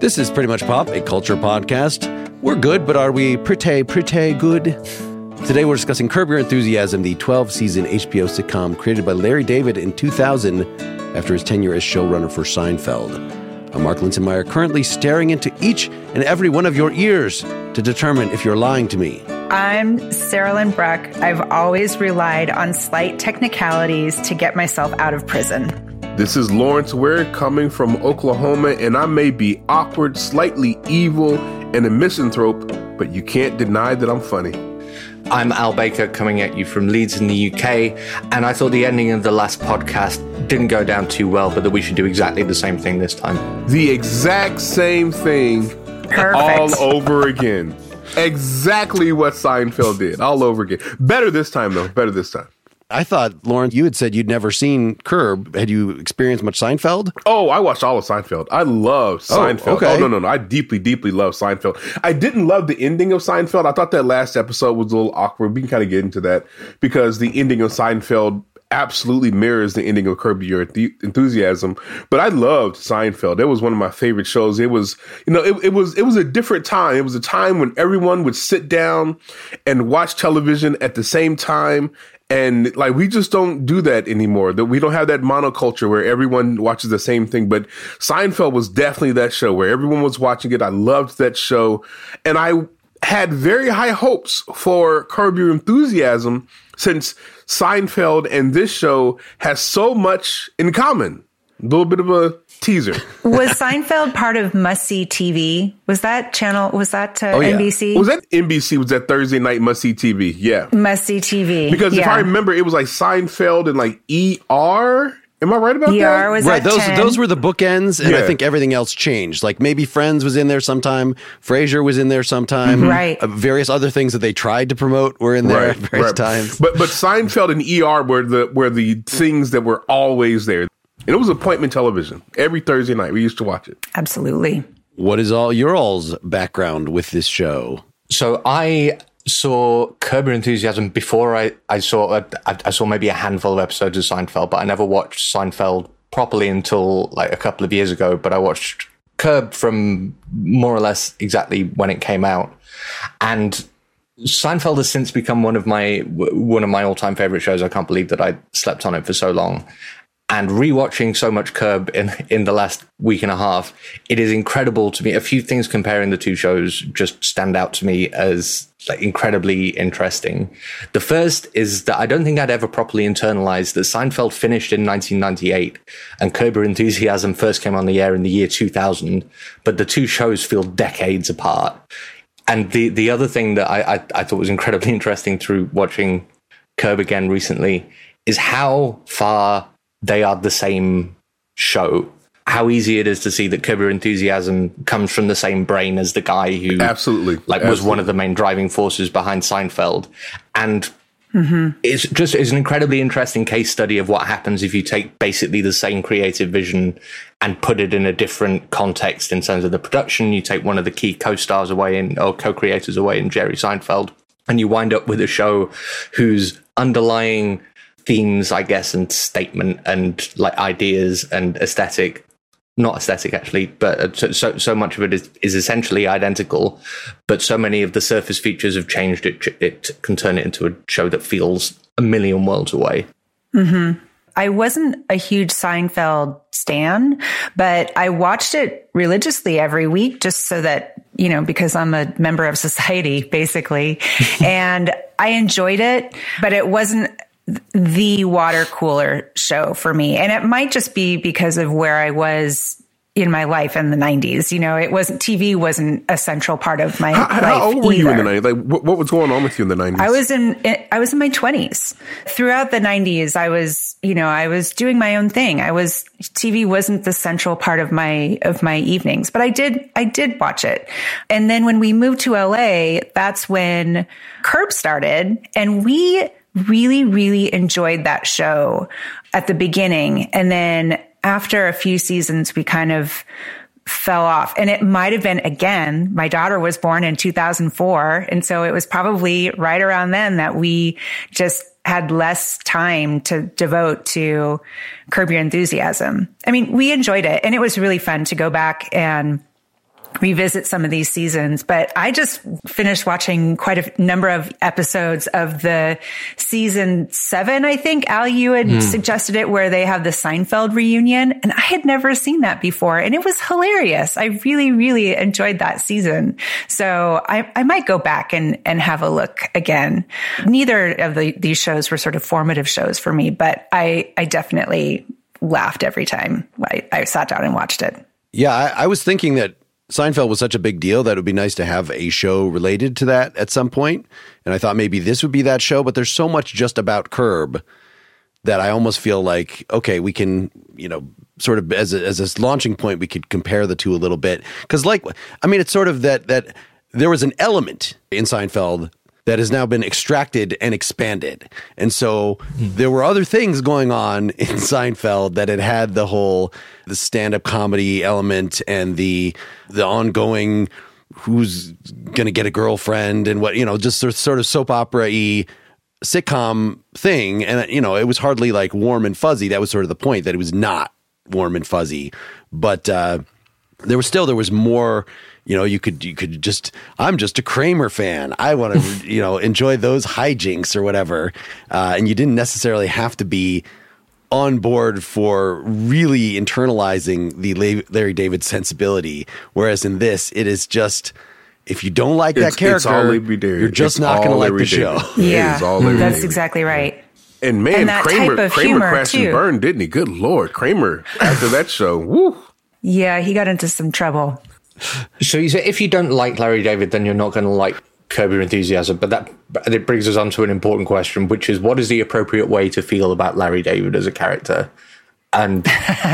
This is Pretty Much Pop, a culture podcast. We're good, but are we pretty good? Today we're discussing Curb Your Enthusiasm, the 12-season HBO sitcom created by Larry David in 2000 after his tenure as showrunner for Seinfeld. I'm Mark Linsenmeyer, currently staring into each and every one of your ears to determine if you're lying to me. I'm Sarah Lynn Bruck. I've always relied on slight technicalities to get myself out of prison. This is Lawrence Ware coming from Oklahoma, and I may be awkward, slightly evil, and a misanthrope, but you can't deny that I'm funny. I'm Al Baker coming at you from Leeds in the UK, and I thought the ending of the last podcast didn't go down too well, but that we should do exactly the same thing this time. The exact same thing. Perfect. All over again. Exactly what Seinfeld did, all over again. Better this time, though. Better this time. I thought, Lawrence, you had said you'd never seen Curb. Had you experienced much Seinfeld? Oh, I watched all of Seinfeld. I love Seinfeld. Okay. Oh, no. I deeply, deeply love Seinfeld. I didn't love the ending of Seinfeld. I thought that last episode was a little awkward. We can kind of get into that because the ending of Seinfeld absolutely mirrors the ending of Curb Your Enthusiasm. But I loved Seinfeld. It was one of my favorite shows. It was, it was a different time. It was a time when everyone would sit down and watch television at the same time. And like, we just don't do that anymore. That we don't have that monoculture where everyone watches the same thing. But Seinfeld was definitely that show where everyone was watching it. I loved that show. And I had very high hopes for Curb Your Enthusiasm since Seinfeld and this show has so much in common. A little bit of a teaser. Was Seinfeld part of Must See TV? Was that channel? Was that NBC? Was that NBC? Was that Thursday night Must See TV? Yeah. Must See TV. Because if I remember, it was like Seinfeld and like ER. Am I right about that? ER was right. at 10. Those were the bookends, and I think everything else changed. Like maybe Friends was in there sometime, Frasier was in there sometime, right? Various other things that they tried to promote were in there at various times. But Seinfeld and ER were the things that were always there. And it was appointment television. Every Thursday night, we used to watch it. Absolutely. What is your all's background with this show? So I saw Curb Your Enthusiasm before I saw maybe a handful of episodes of Seinfeld, but I never watched Seinfeld properly until like a couple of years ago. But I watched Curb from more or less exactly when it came out. And Seinfeld has since become one of my all-time favorite shows. I can't believe that I slept on it for so long. And rewatching so much Curb in the last week and a half, it is incredible to me. A few things comparing the two shows just stand out to me as like incredibly interesting. The first is that I don't think I'd ever properly internalized that Seinfeld finished in 1998 and Curb Your Enthusiasm first came on the air in the year 2000, but the two shows feel decades apart. And the other thing that I thought was incredibly interesting through watching Curb again recently is how far they are the same show. How easy it is to see that Curb Your Enthusiasm comes from the same brain as the guy who was one of the main driving forces behind Seinfeld. And it's an incredibly interesting case study of what happens if you take basically the same creative vision and put it in a different context in terms of the production. You take one of the key co-stars away or co-creators away in Jerry Seinfeld, and you wind up with a show whose underlying themes, I guess, and statement and like ideas and not aesthetic actually, but so much of it is essentially identical, but so many of the surface features have changed. It can turn it into a show that feels a million worlds away. I wasn't a huge Seinfeld stan, but I watched it religiously every week just so that, because I'm a member of society, basically. And I enjoyed it, but it wasn't the water cooler show for me. And it might just be because of where I was in my life in the 90s. TV wasn't a central part of my life. How old were you in the either. 90s? Like, what was going on with you in the 90s? I was in my 20s. Throughout the 90s, I was doing my own thing. TV wasn't the central part of my evenings, but I did watch it. And then when we moved to LA, that's when Curb started, and we really, really enjoyed that show at the beginning. And then after a few seasons, we kind of fell off. And it might have been, again, my daughter was born in 2004. And so it was probably right around then that we just had less time to devote to Curb Your Enthusiasm. I mean, we enjoyed it, and it was really fun to go back and revisit some of these seasons. But I just finished watching quite a number of episodes of the season 7, I think. Al, you had suggested it, where they have the Seinfeld reunion. And I had never seen that before. And it was hilarious. I really, really enjoyed that season. So I might go back and have a look again. Neither of these shows were sort of formative shows for me, but I definitely laughed every time I sat down and watched it. Yeah, I was thinking that Seinfeld was such a big deal that it would be nice to have a show related to that at some point. And I thought maybe this would be that show, but there's so much just about Curb that I almost feel like, okay, we can, sort of as a launching point, we could compare the two a little bit. Because it's sort of that there was an element in Seinfeld that has now been extracted and expanded. And so there were other things going on in Seinfeld that had the stand-up comedy element and the ongoing who's going to get a girlfriend and what, just sort of soap opera-y sitcom thing. And, it was hardly like warm and fuzzy. That was sort of the point, that it was not warm and fuzzy. But there was more. You could just, I'm just a Kramer fan. I want to, enjoy those hijinks or whatever. And you didn't necessarily have to be on board for really internalizing the Larry David sensibility. Whereas in this, it is just, if you don't like that character, you're just not going to like the show. Yeah, that's exactly right. And man, Kramer crashed and burned, didn't he? Good Lord, Kramer, after that show, woo. Yeah, he got into some trouble. So you say if you don't like Larry David, then you're not going to like Curb Your Enthusiasm. But it brings us on to an important question, which is, what is the appropriate way to feel about Larry David as a character? And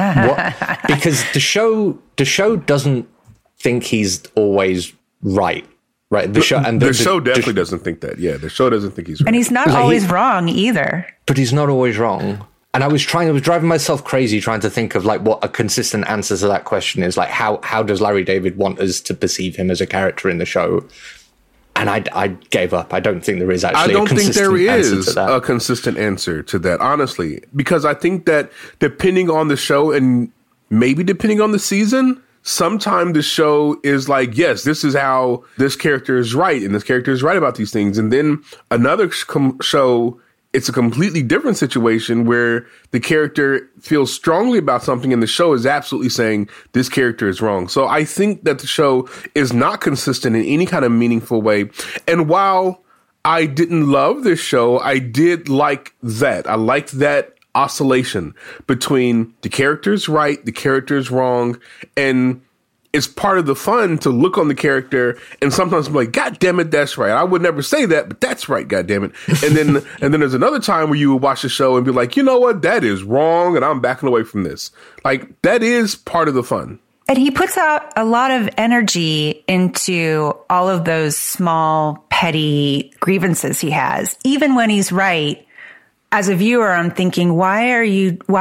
because the show doesn't think he's always right. The show definitely doesn't think that. Yeah, the show doesn't think he's right. And he's not always wrong either. But he's not always wrong. And I was driving myself crazy trying to think of what a consistent answer to that question is. Like, how does Larry David want us to perceive him as a character in the show? And I gave up. I don't think there is actually a consistent answer to that. A consistent answer to that, honestly, because I think that depending on the show and maybe depending on the season, sometimes the show is like, yes, this is how this character is right, and this character is right about these things. And then another show, it's a completely different situation where the character feels strongly about something and the show is absolutely saying this character is wrong. So I think that the show is not consistent in any kind of meaningful way. And while I didn't love this show, I did like that. I liked that oscillation between the character's right, the character's wrong, and it's part of the fun to look on the character and sometimes be like, God damn it, that's right. I would never say that, but that's right, God damn it. And then there's another time where you would watch the show and be like, you know what, that is wrong, and I'm backing away from this. Like, that is part of the fun. And he puts out a lot of energy into all of those small, petty grievances he has. Even when he's right, as a viewer, I'm thinking, why are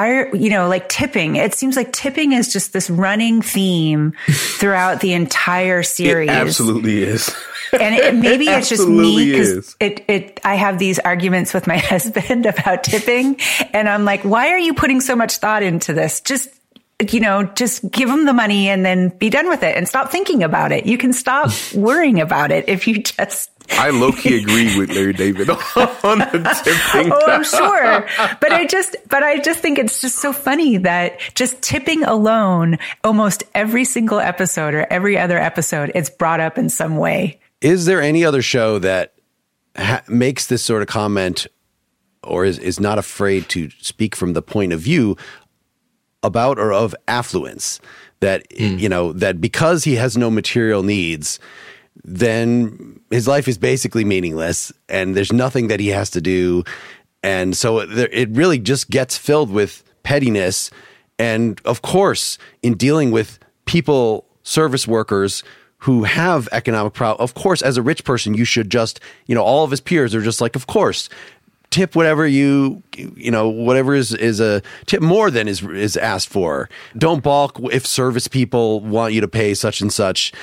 like tipping? It seems like tipping is just this running theme throughout the entire series. It absolutely is. And maybe it's just me, because I have these arguments with my husband about tipping, and I'm like, why are you putting so much thought into this? Just give them the money and then be done with it and stop thinking about it. You can stop worrying about it if you just... I low-key agree with Larry David on the tipping. Oh, I'm sure. But I just think it's just so funny that just tipping alone, almost every single episode or every other episode, it's brought up in some way. Is there any other show that makes this sort of comment or is not afraid to speak from the point of view about or of affluence? That, that because he has no material needs, then his life is basically meaningless and there's nothing that he has to do. And so it really just gets filled with pettiness. And of course, in dealing with people, service workers who have economic problems, of course, as a rich person, you should just, all of his peers are just like, of course, tip whatever whatever is a tip more than is asked for. Don't balk if service people want you to pay such and such.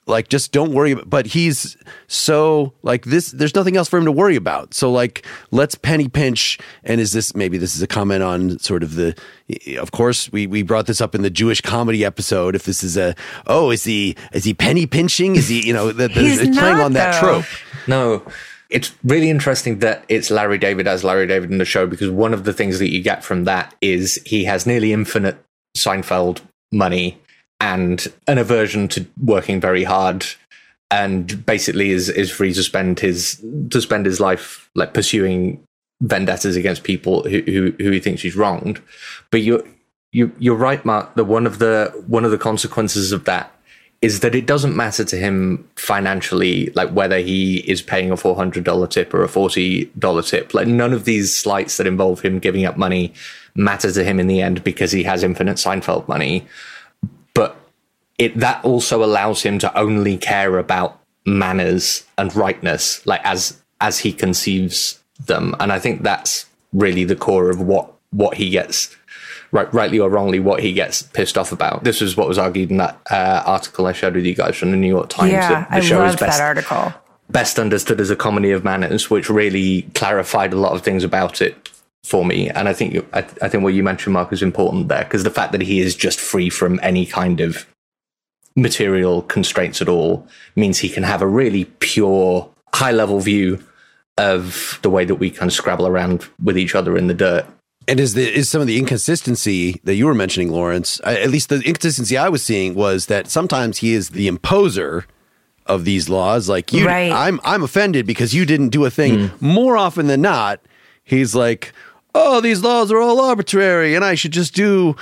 like, just don't worry about, but he's so like this, there's nothing else for him to worry about. So like, let's penny pinch. And maybe this is a comment on sort of of course we brought this up in the Jewish comedy episode. If this is is he penny pinching? Is he, it's playing on that trope. No. It's really interesting that it's Larry David as Larry David in the show, because one of the things that you get from that is he has nearly infinite Seinfeld money and an aversion to working very hard, and basically is free to spend his life like pursuing vendettas against people who he thinks he's wronged. But you're right, Mark, that one of the consequences of that is that it doesn't matter to him financially, like whether he is paying a $400 tip or a $40 tip. Like, none of these slights that involve him giving up money matter to him in the end, because he has infinite Seinfeld money. But that also allows him to only care about manners and rightness, like as he conceives them. And I think that's really the core of what he gets, rightly or wrongly, what he gets pissed off about. This is what was argued in that article I shared with you guys from the New York Times. Yeah, I loved that article. Best understood as a comedy of manners, which really clarified a lot of things about it for me. And I think what you mentioned, Mark, is important there, because the fact that he is just free from any kind of material constraints at all means he can have a really pure, high-level view of the way that we kind of scrabble around with each other in the dirt. And is some of the inconsistency that you were mentioning, Lawrence, at least the inconsistency I was seeing was that sometimes he is the imposer of these laws. Like, right. I'm offended because you didn't do a thing. More often than not, he's like, oh, these laws are all arbitrary and I should just do,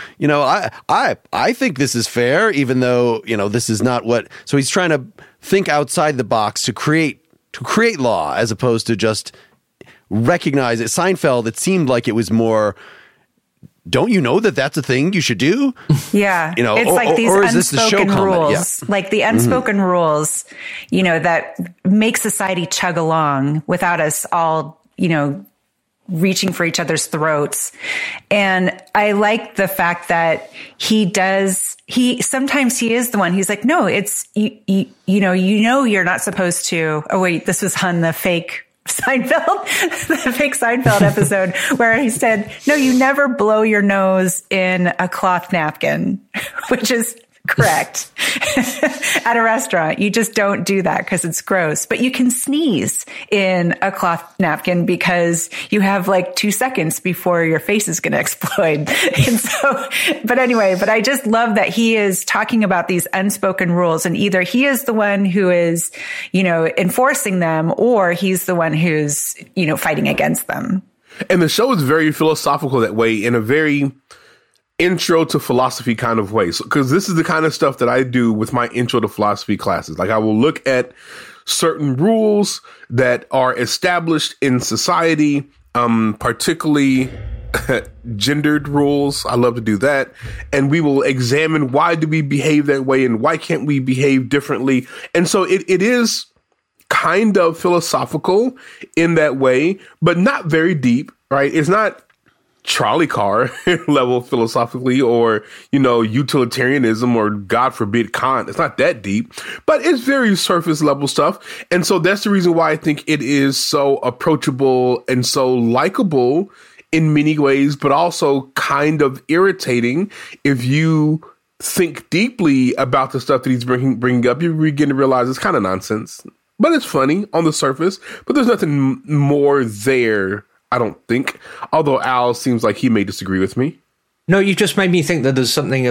I think this is fair, even though, this is not what. So he's trying to think outside the box to create law, as opposed to just recognize it. Seinfeld, it seemed like it was more, don't you know that that's a thing you should do? Yeah. It's like these unspoken rules, like the unspoken rules, that make society chug along without us all, reaching for each other's throats. And I like the fact that sometimes he is the one, he's like, no, it's, you're not supposed to, oh wait, this was on the fake Seinfeld episode where he said, no, you never blow your nose in a cloth napkin, which is correct. At a restaurant, you just don't do that because it's gross, but you can sneeze in a cloth napkin because you have like 2 seconds before your face is going to explode. And so, but I just love that he is talking about these unspoken rules, and either he is the one who is, enforcing them, or he's the one who's, fighting against them. And the show is very philosophical that way, in a very intro to philosophy kind of way. So, because this is the kind of stuff that I do with my intro to philosophy classes. Like, I will look at certain rules that are established in society, particularly gendered rules. I love to do that. And we will examine, why do we behave that way and why can't we behave differently? And so it is kind of philosophical in that way, but not very deep, right? It's not trolley car level philosophically, or, utilitarianism, or God forbid Kant. It's not that deep, but it's very surface level stuff. And so that's the reason why I think it is so approachable and so likable in many ways, but also kind of irritating if you think deeply about the stuff that he's bringing up. You begin to realize it's kind of nonsense, but it's funny on the surface, but there's nothing more there, I don't think. Although Al seems like he may disagree with me. No, you just made me think that there's something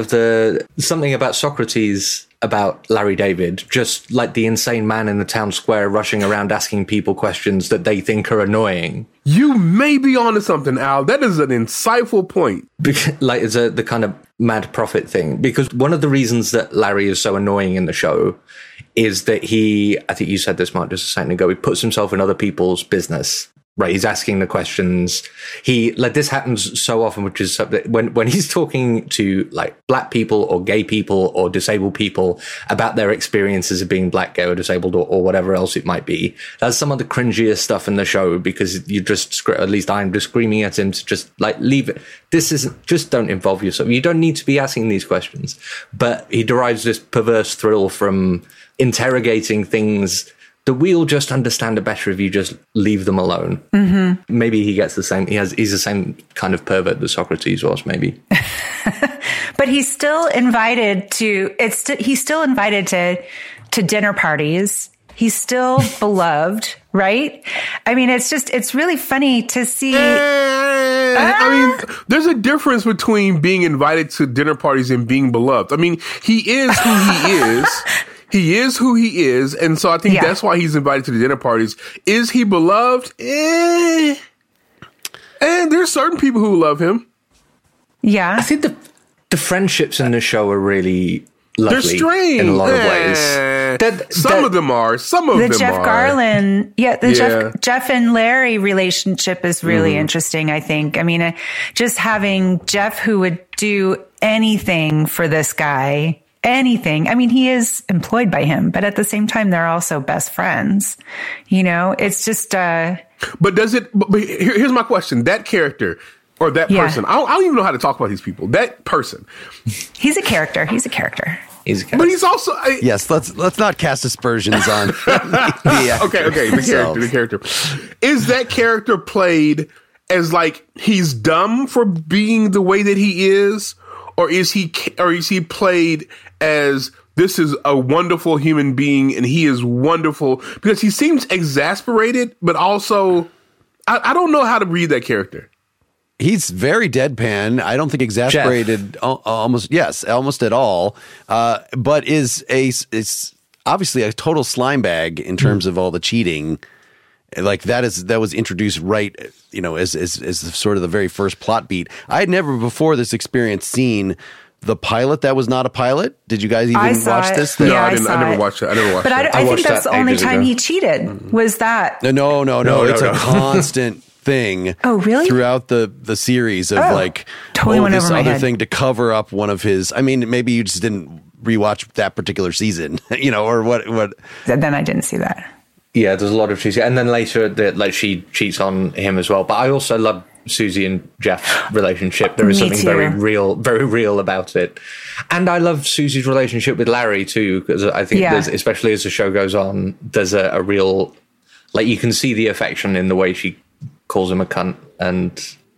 about Socrates, about Larry David, just like the insane man in the town square rushing around asking people questions that they think are annoying. You may be onto something, Al. That is an insightful point. Like, it's the kind of mad prophet thing. Because one of the reasons that Larry is so annoying in the show is that I think you said this, Mark, just a second ago, he puts himself in other people's business. Right, he's asking the questions. This happens so often, which is when he's talking to like black people or gay people or disabled people about their experiences of being black, gay, or disabled, or whatever else it might be. That's some of the cringiest stuff in the show, because you just, at least I'm just screaming at him to just like leave it. Just don't involve yourself. You don't need to be asking these questions. But he derives this perverse thrill from interrogating things that we'll just understand it better if you just leave them alone. Mm-hmm. Maybe he gets the same. He's the same kind of pervert that Socrates was. Maybe, but he's still invited to. He's still invited to dinner parties. He's still beloved, right? I mean, it's really funny to see. I mean, there's a difference between being invited to dinner parties and being beloved. I mean, he is who he is. He is who he is. And so I think that's why he's invited to the dinner parties. Is he beloved? And there's certain people who love him. Yeah. I think the friendships in the show are really lovely. They're strange in a lot of ways. Some of them are. Some of them are. The Jeff Garland, Jeff and Larry relationship is really interesting, I think. I mean, just having Jeff who would do anything for this guy. Anything. I mean, he is employed by him, but at the same time, they're also best friends. You know, it's just. But does it? But here's my question: that character or that person? I don't even know how to talk about these people. That person. He's a character. He's a character. But he's also. Yes. Let's not cast aspersions on. The character. Is that character played as like he's dumb for being the way that he is? Or is he played as this is a wonderful human being and he is wonderful? Because he seems exasperated, but also I don't know how to read that character. He's very deadpan. I don't think exasperated almost at all. But is obviously a total slime bag in terms of all the cheating. Like that was introduced right, you know, as sort of the very first plot beat. I had never before this experience seen the pilot that was not a pilot. Did you guys even watch this thing? No, I never watched it. But I think that's the only time he cheated. Was that? No. It's a constant thing. Oh, really? Throughout the series of this other thing to cover up one of his. I mean, maybe you just didn't rewatch that particular season, you know, or what? Then I didn't see that. Yeah, there's a lot of cheating. And then later, she cheats on him as well. But I also love Susie and Jeff's relationship. There is something very real about it. And I love Susie's relationship with Larry, too, because I think, especially as the show goes on, there's a real... Like, you can see the affection in the way she calls him a cunt. And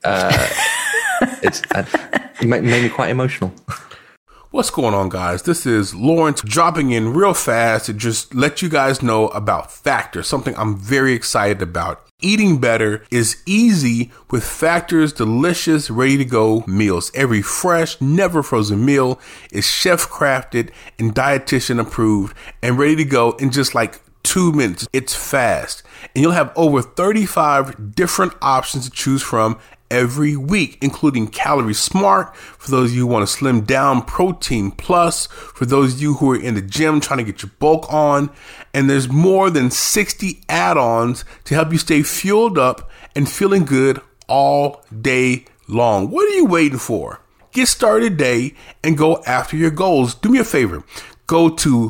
it made me quite emotional. What's going on, guys? This is Lawrence dropping in real fast to just let you guys know about Factor, something I'm very excited about. Eating better is easy with Factor's delicious, ready-to-go meals. Every fresh, never frozen meal is chef-crafted and dietitian approved and ready to go in just like 2 minutes. It's fast. And you'll have over 35 different options to choose from every week, including Calorie Smart for those of you who want to slim down, Protein Plus for those of you who are in the gym trying to get your bulk on, and there's more than 60 add-ons to help you stay fueled up and feeling good all day long. What are you waiting for? Get started today and go after your goals. Do me a favor. Go to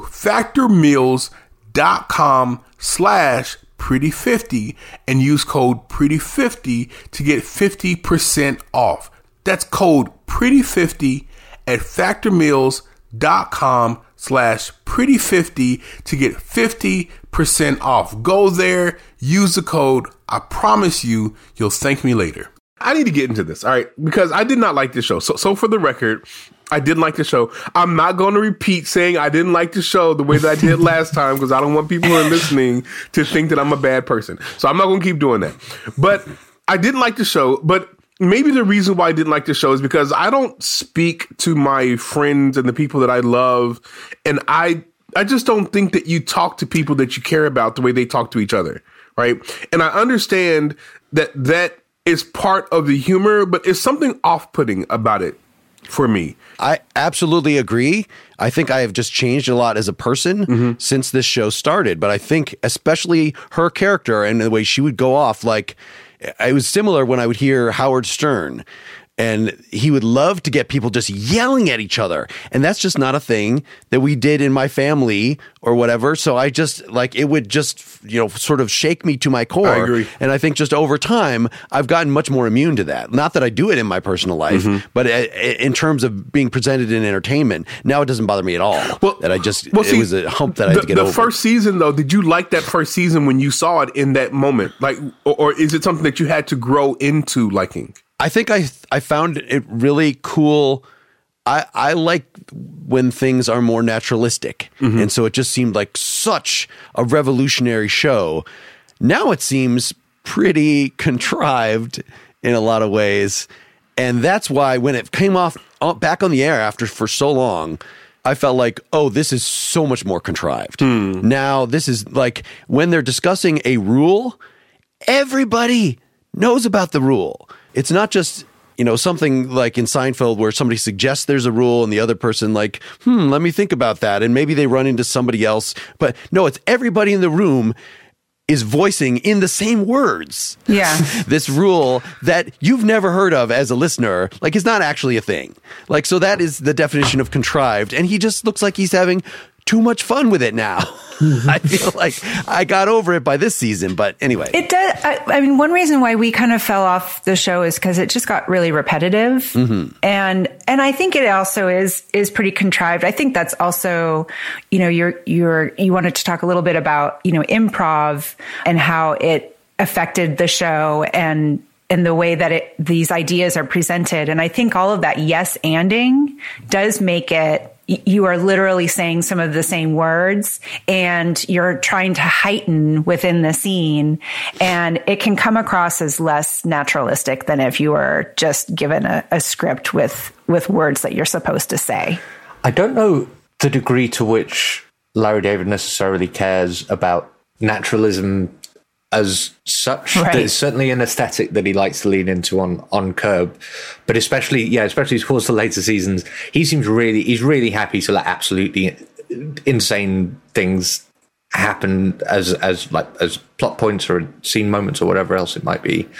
factormeals.com/pretty50 and use code pretty50 to get 50% off. That's code pretty50 at factormeals.com/pretty50 to get 50% off. Go there, use the code. I promise you'll thank me later. I need to get into this, all right, because I did not like this show. So for the record, I didn't like the show. I'm not going to repeat saying I didn't like the show the way that I did last time because I don't want people who are listening to think that I'm a bad person. So I'm not going to keep doing that. But I didn't like the show. But maybe the reason why I didn't like the show is because I don't speak to my friends and the people that I love. And I just don't think that you talk to people that you care about the way they talk to each other. Right. And I understand that is part of the humor, but it's something off-putting about it. For me, I absolutely agree. I think I have just changed a lot as a person since this show started. But I think especially her character and the way she would go off, like it was similar when I would hear Howard Stern. And he would love to get people just yelling at each other. And that's just not a thing that we did in my family or whatever. So I just like, it would just, sort of shake me to my core. I agree. And I think just over time, I've gotten much more immune to that. Not that I do it in my personal life, but in terms of being presented in entertainment, now it doesn't bother me at all. Well, that it was a hump that I had to get over. The first season, though, did you like that first season when you saw it in that moment? Like, or is it something that you had to grow into liking? I think I found it really cool. I like when things are more naturalistic. And so it just seemed like such a revolutionary show. Now it seems pretty contrived in a lot of ways. And that's why when it came back on the air for so long, I felt like, oh, this is so much more contrived. Now this is like when they're discussing a rule, everybody knows about the rule. It's not just, something like in Seinfeld where somebody suggests there's a rule and the other person like, let me think about that. And maybe they run into somebody else. But no, it's everybody in the room is voicing in the same words. Yeah. This rule that you've never heard of as a listener, like it's not actually a thing. Like, so that is the definition of contrived. And he just looks like he's having too much fun with it now. I feel like I got over it by this season, but anyway. It does. I mean, one reason why we kind of fell off the show is because it just got really repetitive, and I think it also is pretty contrived. I think that's also, you wanted to talk a little bit about improv and how it affected the show and the way that these ideas are presented, and I think all of that yes-anding does make it. You are literally saying some of the same words and you're trying to heighten within the scene, and it can come across as less naturalistic than if you were just given a script with words that you're supposed to say. I don't know the degree to which Larry David necessarily cares about naturalism as such. Right. There's certainly an aesthetic that he likes to lean into on Curb, but especially towards the later seasons, he's really happy to let absolutely insane things happen as plot points or scene moments or whatever else it might be.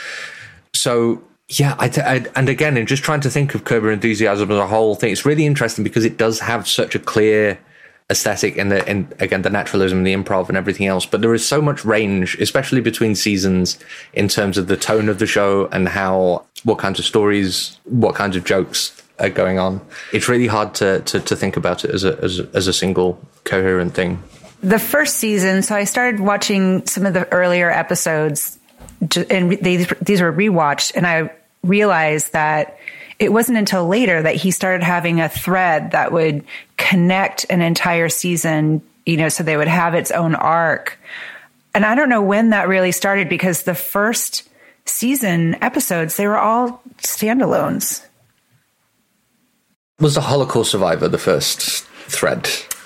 So yeah, and again, in just trying to think of Curb Your Enthusiasm as a whole thing, it's really interesting because it does have such a clear aesthetic and again the naturalism, the improv and everything else, but there is so much range, especially between seasons, in terms of the tone of the show and what kinds of stories, what kinds of jokes are going on. It's really hard to think about it as a single coherent thing. The first season, so I started watching some of the earlier episodes, and these were rewatched, and I realized that it wasn't until later that he started having a thread that would connect an entire season, so they would have its own arc. And I don't know when that really started, because the first season episodes, they were all standalones. Was the Holocaust survivor the first thread?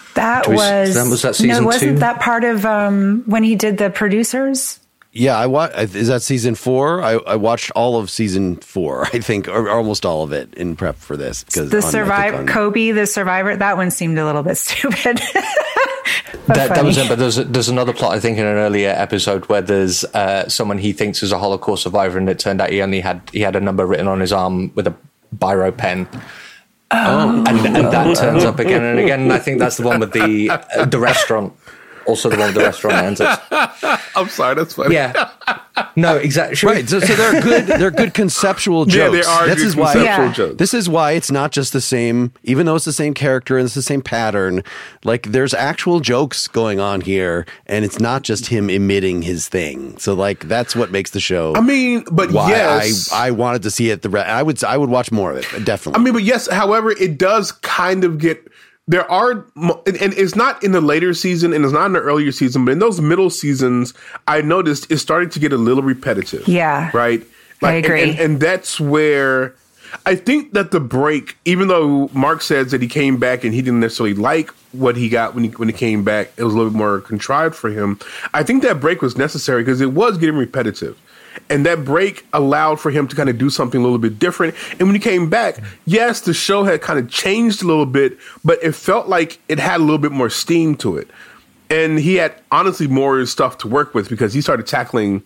Was that season 2? Wasn't that part of when he did the producers? Yeah, is that season 4? I watched all of season 4, I think, or almost all of it in prep for this. Kobe, the survivor, that one seemed a little bit stupid. That was it, but there's another plot, I think, in an earlier episode where there's someone he thinks is a Holocaust survivor, and it turned out he had a number written on his arm with a biro pen. And that turns up again and again. And I think that's the one with the restaurant. Also the one with the restaurant ends up. I'm sorry, that's funny. Yeah. No, exactly. Right. So they're good conceptual jokes. Yeah, they are good conceptual jokes. This is why it's not just the same, even though it's the same character and it's the same pattern, like there's actual jokes going on here, and it's not just him emitting his thing. So like that's what makes the show. I mean, but yes, I wanted to see it. I would watch more of it, definitely. I mean, but yes, however, it does kind of get. There are, and it's not in the later season and it's not in the earlier season, but in those middle seasons, I noticed it started to get a little repetitive. Yeah. Right? I agree. And that's where I think that the break, even though Mark says that he came back and he didn't necessarily like what he got when he came back, it was a little bit more contrived for him. I think that break was necessary because it was getting repetitive. And that break allowed for him to kind of do something a little bit different. And when he came back, yes, the show had kind of changed a little bit, but it felt like it had a little bit more steam to it. And he had honestly more stuff to work with because he started tackling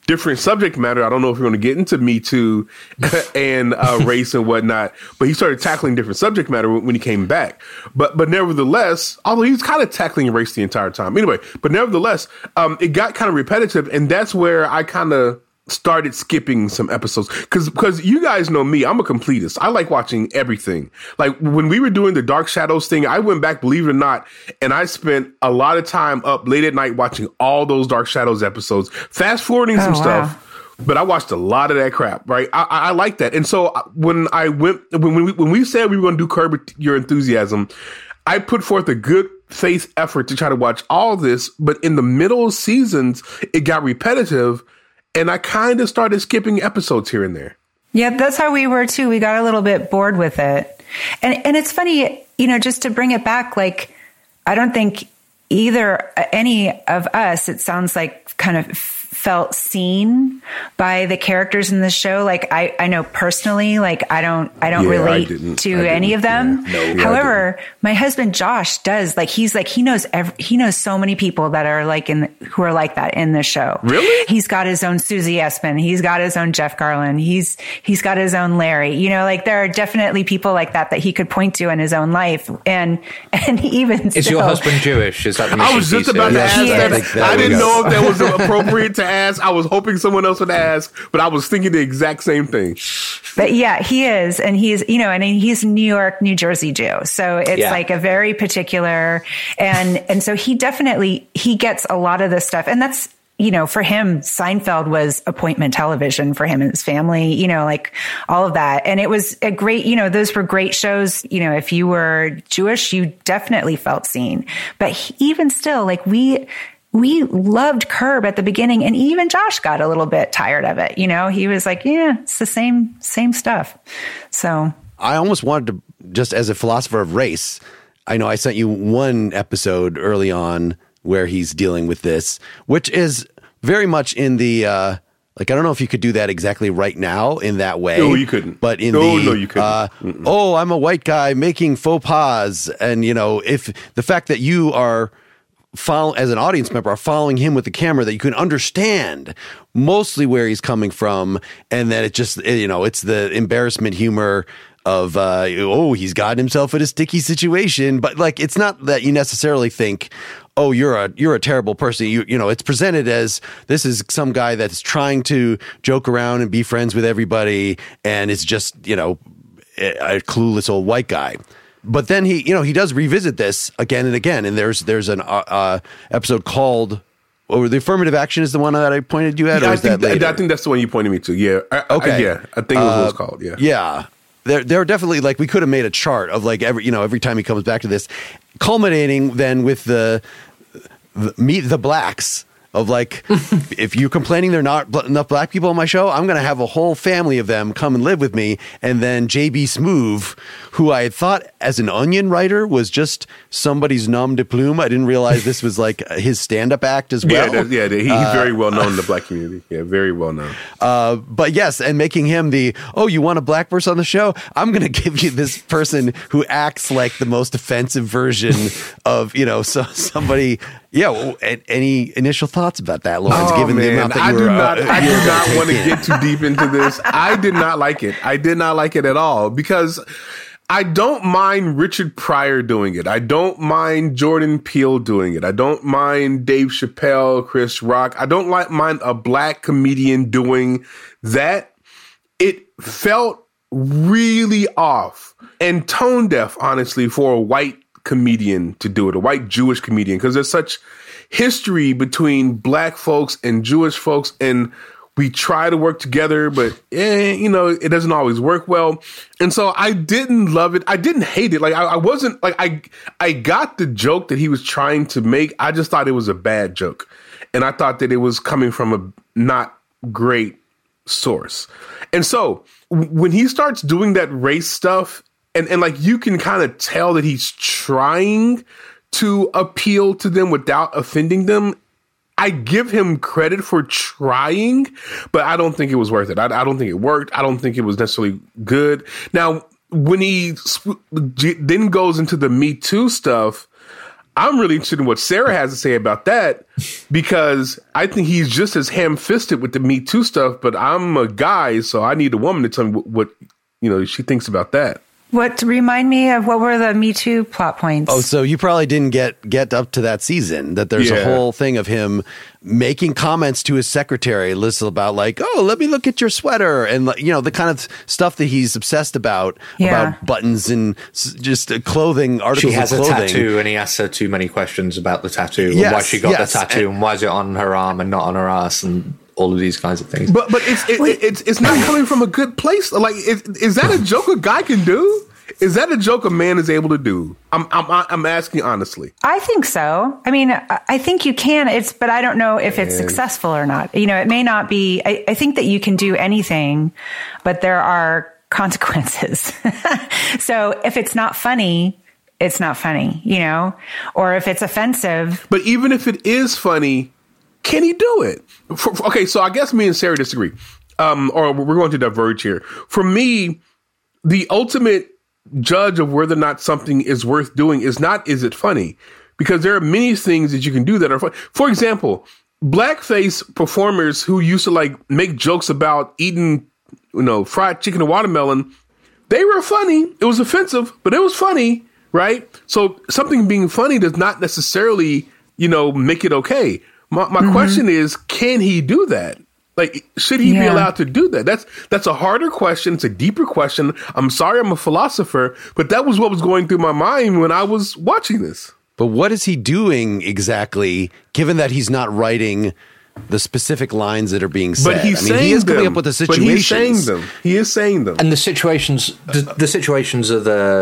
different subject matter. I don't know if we're going to get into Me Too and race and whatnot, but he started tackling different subject matter when he came back. But nevertheless, although he was kind of tackling race the entire time. Anyway, but nevertheless, it got kind of repetitive, and that's where I kind of started skipping some episodes because you guys know me, I'm a completist. I like watching everything. Like when we were doing the Dark Shadows thing, I went back, believe it or not, and I spent a lot of time up late at night watching all those Dark Shadows episodes, fast forwarding some stuff. But I watched a lot of that crap, right? I like that. And so when we said we were going to do Curb Your Enthusiasm, I put forth a good faith effort to try to watch all this, but in the middle seasons, it got repetitive. And I kind of started skipping episodes here and there. Yeah, that's how we were too. We got a little bit bored with it. And it's funny, just to bring it back, like, I don't think any of us, it sounds like, kind of felt seen by the characters in the show. Like I know personally, like I don't relate to any of them. Yeah. No, however, my husband Josh does. Like he knows so many people that are who are like that in the show. Really? He's got his own Susie Essman. He's got his own Jeff Garlin. He's got his own Larry. Like there are definitely people like that he could point to in his own life. And even is your husband Jewish? Is that the I was just about to ask that. I didn't know if that was appropriate to ask. I was hoping someone else would ask, but I was thinking the exact same thing. But yeah, he is. And he's, and he's New York, New Jersey Jew. So it's like a very particular, and so he gets a lot of this stuff. And that's, for him, Seinfeld was appointment television for him and his family, like all of that. And it was a great, those were great shows. If you were Jewish, you definitely felt seen. But even still, like we loved Curb at the beginning, and even Josh got a little bit tired of it. He was like, yeah, it's the same stuff. So I almost wanted to, just as a philosopher of race, I know I sent you one episode early on where he's dealing with this, which is very much in the, I don't know if you could do that exactly right now in that way. No, you couldn't. But in no, you couldn't. I'm a white guy making faux pas. And, if the fact that you are as an audience member are following him with the camera, that you can understand mostly where he's coming from, and that it just, it's the embarrassment humor of, he's gotten himself in a sticky situation. But it's not that you necessarily think, oh, you're a terrible person. It's presented as this is some guy that's trying to joke around and be friends with everybody, and it's just, a clueless old white guy. But then he does revisit this again and again. And there's an episode called, the affirmative action is the one that I pointed you at. Yeah, or is that later? I think that's the one you pointed me to. Yeah. Okay. I think it was what it's called. Yeah. Yeah. There are definitely, we could have made a chart of every time he comes back to this, culminating then with the Meet the Blacks. Of if you're complaining there are not enough black people on my show, I'm going to have a whole family of them come and live with me. And then JB Smoove, who I had thought as an Onion writer was just somebody's nom de plume. I didn't realize this was his stand-up act as well. Yeah, he's very well known in the black community. Yeah, very well known. But yes, and making him you want a black person on the show? I'm going to give you this person who acts like the most offensive version of, somebody. Yeah. Any initial thoughts about that, Lawrence? Given the amount that I do not want to get too deep into this. I did not like it. I did not like it at all because I don't mind Richard Pryor doing it. I don't mind Jordan Peele doing it. I don't mind Dave Chappelle, Chris Rock. I don't mind a black comedian doing that. It felt really off and tone deaf, honestly, for a white comedian to do it, a white Jewish comedian, because there's such history between black folks and Jewish folks, and we try to work together, but it doesn't always work well. And so I didn't love it. I didn't hate it. I wasn't I got the joke that he was trying to make. I just thought it was a bad joke, and I thought that it was coming from a not great source. And so when he starts doing that race stuff, and you can kind of tell that he's trying to appeal to them without offending them. I give him credit for trying, but I don't think it was worth it. I don't think it worked. I don't think it was necessarily good. Now, when he then goes into the Me Too stuff, I'm really interested in what Sarah has to say about that, because I think he's just as ham-fisted with the Me Too stuff, but I'm a guy, so I need a woman to tell me what she thinks about that. What, remind me of what were the Me Too plot points? Oh, so you probably didn't get up to that season, that there's a whole thing of him making comments to his secretary, Lisa, about like, oh, let me look at your sweater. And, the kind of stuff that he's obsessed about buttons and just clothing, articles She has of a clothing. tattoo and he asks her too many questions about the tattoo and why she got the tattoo and why is it on her arm and not on her ass and all of these kinds of things. But it's not coming from a good place. Like, is that a joke a guy can do? Is that a joke a man is able to do? I'm asking honestly. I think so. I mean, I think you can. But I don't know if it's successful or not. It may not be. I think that you can do anything, but there are consequences. So if it's not funny, it's not funny, or if it's offensive. But even if it is funny, can he do it? Okay, so I guess me and Sarah disagree. Or we're going to diverge here. For me, the ultimate judge of whether or not something is worth doing is it funny? Because there are many things that you can do that are funny. For example, blackface performers who used to make jokes about eating, fried chicken and watermelon, they were funny. It was offensive, but it was funny, right? So something being funny does not necessarily, make it okay. My question is, can he do that? Like, should he be allowed to do that? That's a harder question. It's a deeper question. I'm sorry I'm a philosopher, but that was what was going through my mind when I was watching this. But what is he doing exactly, given that he's not writing the specific lines that are being said? But he's saying he is coming up with the situations. But he's saying them. He is saying them. And the situations are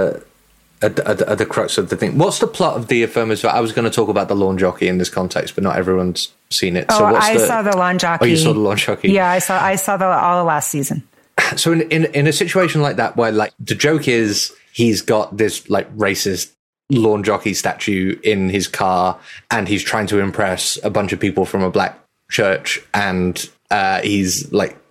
the crux of the thing. What's the plot of the affirmative? I was going to talk about the lawn jockey in this context, but not everyone's seen it. Oh, so I saw the lawn jockey. Oh, you saw the lawn jockey? Yeah, I saw all of last season. So in a situation like that, where the joke is he's got this racist lawn jockey statue in his car, and he's trying to impress a bunch of people from a black church, and he's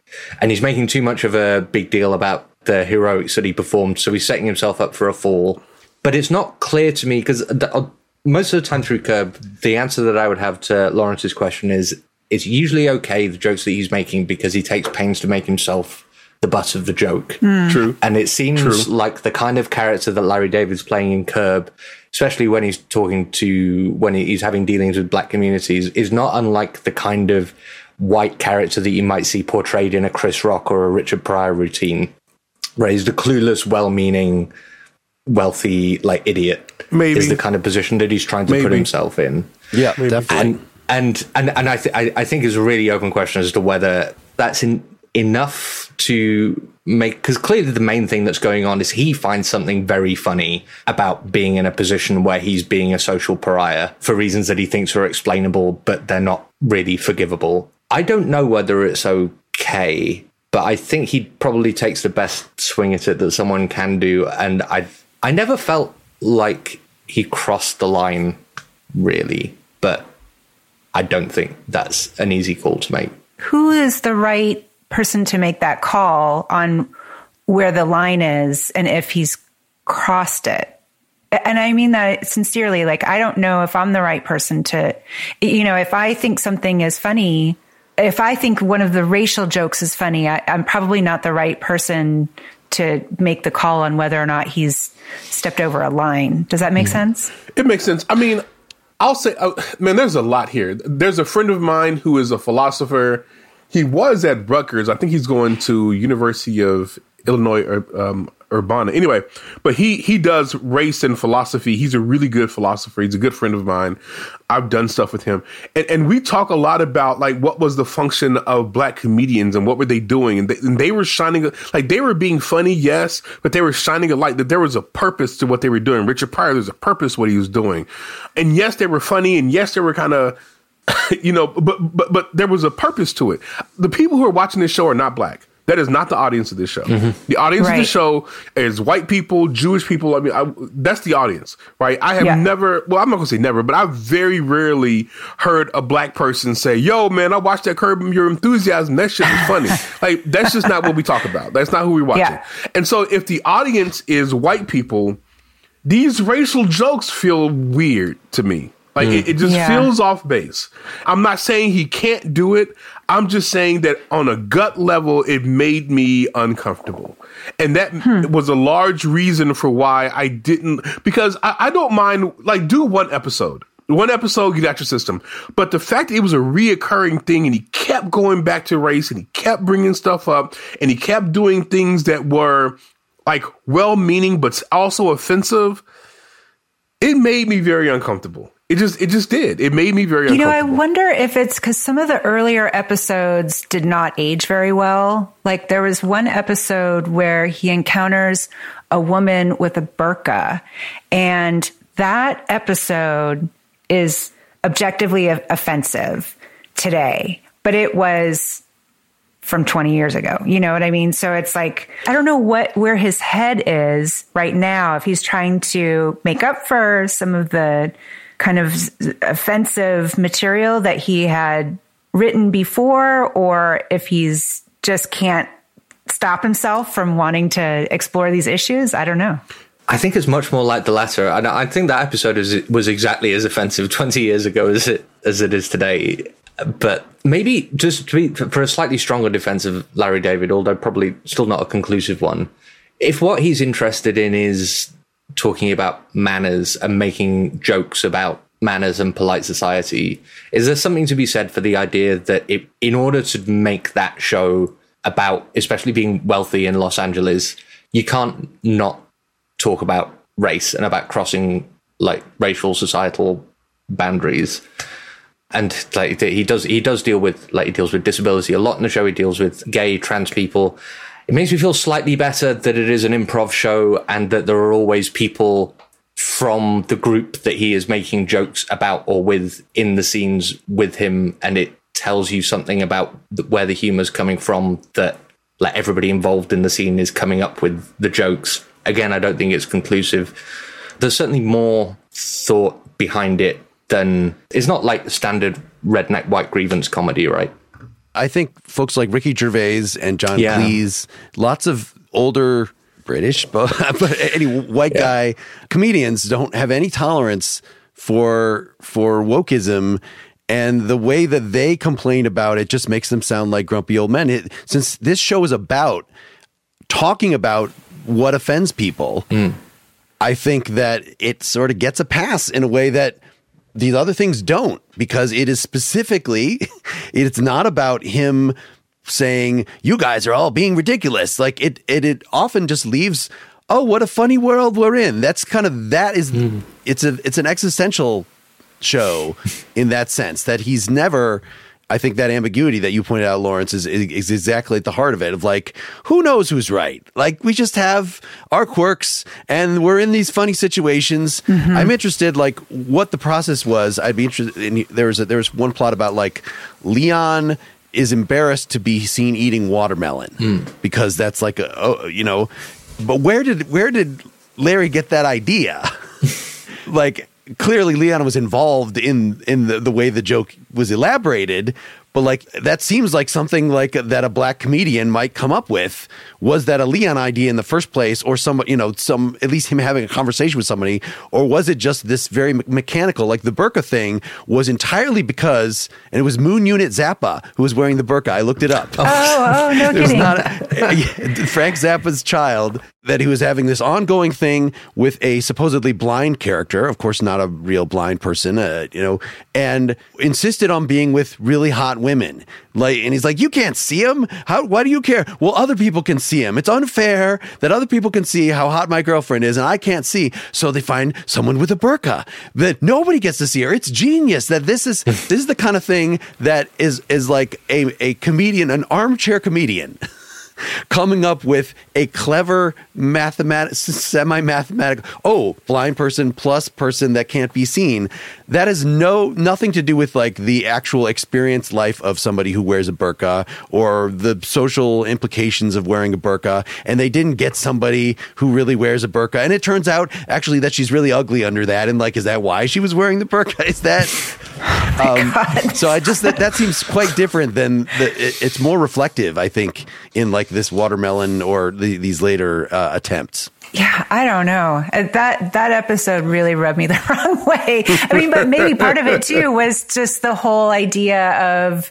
making too much of a big deal about the heroics that he performed, so he's setting himself up for a fall. But it's not clear to me, because most of the time through Curb, the answer that I would have to Lawrence's question is it's usually okay, the jokes that he's making, because he takes pains to make himself the butt of the joke. True. And it seems like the kind of character that Larry David's playing in Curb, especially when he's when he's having dealings with black communities, is not unlike the kind of white character that you might see portrayed in a Chris Rock or a Richard Pryor routine, where he's the clueless, well-meaning, wealthy idiot. Maybe is the kind of position that he's trying to put himself in. Yeah, definitely. And I think it's a really open question as to whether that's enough to make, because clearly the main thing that's going on is he finds something very funny about being in a position where he's being a social pariah for reasons that he thinks are explainable, but they're not really forgivable. I don't know whether it's okay, but I think he probably takes the best swing at it that someone can do. And I never felt like he crossed the line, really, but I don't think that's an easy call to make. Who is the right person to make that call on where the line is and if he's crossed it? And I mean that sincerely. I don't know if I'm the right person to, if I think something is funny, if I think one of the racial jokes is funny, I'm probably not the right person to make the call on whether or not he's stepped over a line. Does that make sense? It makes sense. I mean, I'll say, man, there's a lot here. There's a friend of mine who is a philosopher. He was at Rutgers. I think he's going to University of Illinois Urbana. Anyway, but he does race and philosophy. He's a really good philosopher. He's a good friend of mine. I've done stuff with him. And we talk a lot about what was the function of black comedians and what were they doing? And they were shining, they were being funny, yes, but they were shining a light that there was a purpose to what they were doing. Richard Pryor, there's a purpose to what he was doing. And yes, they were funny. And yes, they were kind of, but there was a purpose to it. The people who are watching this show are not black. That is not the audience of this show. Mm-hmm. The audience of the show is white people, Jewish people. I mean, that's the audience, right? I have never, well, I'm not going to say never, but I've very rarely heard a black person say, yo, man, I watched that Curb Your Enthusiasm. That shit was funny. That's just not what we talk about. That's not who we're watching. Yeah. And so if the audience is white people, these racial jokes feel weird to me. Like, it just feels off base. I'm not saying he can't do it. I'm just saying that on a gut level, it made me uncomfortable. And that was a large reason for why I didn't, because I don't mind, like, do one episode. One episode, get out your system. But the fact that it was a reoccurring thing and he kept going back to race and he kept bringing stuff up and he kept doing things that were, like, well-meaning but also offensive, it made me very uncomfortable. It just did. It made me very uncomfortable. I wonder if it's because some of the earlier episodes did not age very well. Like, there was one episode where he encounters a woman with a burqa, and that episode is objectively offensive today, but it was from 20 years ago. You know what I mean? So it's like, I don't know where his head is right now, if he's trying to make up for some of the kind of offensive material that he had written before, or if he's just can't stop himself from wanting to explore these issues. I don't know. I think it's much more like the latter. I think that episode was exactly as offensive 20 years ago as it is today. But maybe just for a slightly stronger defense of Larry David, although probably still not a conclusive one, if what he's interested in is talking about manners and making jokes about manners and polite society, is there something to be said for the idea that in order to make that show about especially being wealthy in Los Angeles, you can't not talk about race and about crossing, like, racial societal boundaries? And, like, he deals with disability a lot in the show. He deals with gay, trans people. It makes me feel slightly better that it is an improv show and that there are always people from the group that he is making jokes about or with in the scenes with him, and it tells you something about where the humor's coming from, that, like, everybody involved in the scene is coming up with the jokes. Again, I don't think it's conclusive. There's certainly more thought behind it than, it's not like standard redneck white grievance comedy, right? I think folks like Ricky Gervais and John Cleese, lots of older British, but any white guy comedians don't have any tolerance for wokeism, and the way that they complain about it just makes them sound like grumpy old men. Since this show is about talking about what offends people, I think that it sort of gets a pass in a way that these other things don't, because it is specifically, it's not about him saying, you guys are all being ridiculous. Like, it often just leaves, oh, what a funny world we're in. That's kind of, it's an existential show in that sense, that he's never, I think that ambiguity that you pointed out, Lawrence, is exactly at the heart of it, of, like, who knows who's right? Like, we just have our quirks and we're in these funny situations. I'm interested, like, what the process was. I'd be interested in, there was one plot about, like, Leon is embarrassed to be seen eating watermelon because that's like but where did Larry get that idea? Like, clearly Leon was involved in the way the joke was elaborated, but, like, that seems like something like that a black comedian might come up with. Was that a Leon idea in the first place, or some at least him having a conversation with somebody, or was it just this very mechanical, like the burqa thing was entirely because, and it was Moon Unit Zappa who was wearing the burqa. I looked it up. Oh, no kidding. Frank Zappa's child, that he was having this ongoing thing with a supposedly blind character, of course not a real blind person, and insisted on being with really hot women. Like, and he's like, you can't see him? Why do you care? Well, other people can see him. It's unfair that other people can see how hot my girlfriend is and I can't see. So they find someone with a burqa that nobody gets to see her. It's genius that this is the kind of thing that is like a comedian, an armchair comedian coming up with a clever semi-mathematical, blind person plus person that can't be seen. That has nothing to do with, like, the actual experienced life of somebody who wears a burqa or the social implications of wearing a burqa. And they didn't get somebody who really wears a burqa. And it turns out actually that she's really ugly under that. And, like, is that why she was wearing the burqa? Is that? So I just, that seems quite different than it's more reflective, I think, in, like, this watermelon or these later attempts. Yeah, I don't know. That episode really rubbed me the wrong way. I mean, but maybe part of it too was just the whole idea of,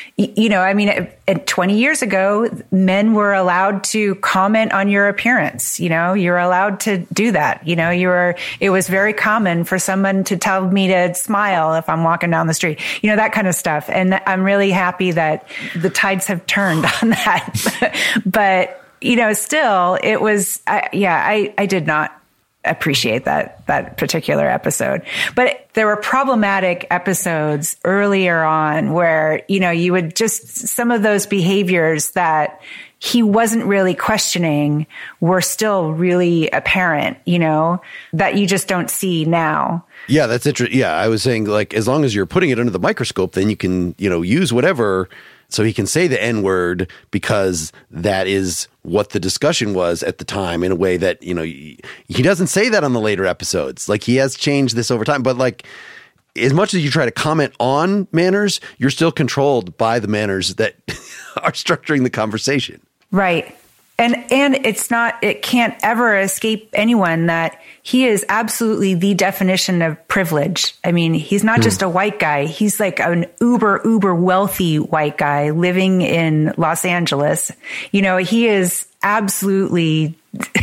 20 years ago, men were allowed to comment on your appearance. You're allowed to do that. It was very common for someone to tell me to smile if I'm walking down the street, that kind of stuff. And I'm really happy that the tides have turned on that. But still, it was, I did not appreciate that particular episode. But there were problematic episodes earlier on where, you would just, some of those behaviors that he wasn't really questioning were still really apparent, that you just don't see now. Yeah, that's interesting. Yeah, I was saying, like, as long as you're putting it under the microscope, then you can, use whatever. So he can say the N-word because that is what the discussion was at the time in a way that, he doesn't say that on the later episodes. Like, he has changed this over time. But, like, as much as you try to comment on manners, you're still controlled by the manners that are structuring the conversation. Right. And it can't ever escape anyone that he is absolutely the definition of privilege. I mean, he's not just a white guy. He's like an uber wealthy white guy living in Los Angeles. He is absolutely,